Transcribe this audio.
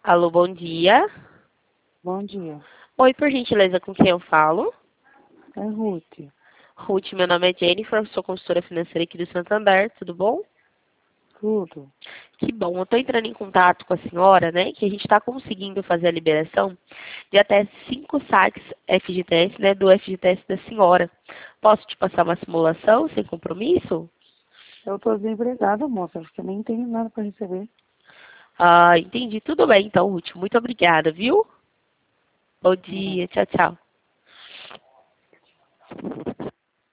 Alô, bom dia. Bom dia. Oi, por gentileza, com quem eu falo? É Ruth. Ruth, meu nome é Jennifer, sou consultora financeira aqui do Santander, tudo bom? Tudo. Que bom, eu estou entrando em contato com a senhora, né, que a gente está conseguindo fazer a liberação de até 5 saques FGTS, né, do FGTS da senhora. Posso te passar uma simulação sem compromisso? Eu tô desempregada, moça, porque eu nem tenho nada para receber. Ah, entendi. Tudo bem, então, Ruth. Muito obrigada, viu? Bom Uhum. dia. Tchau, tchau.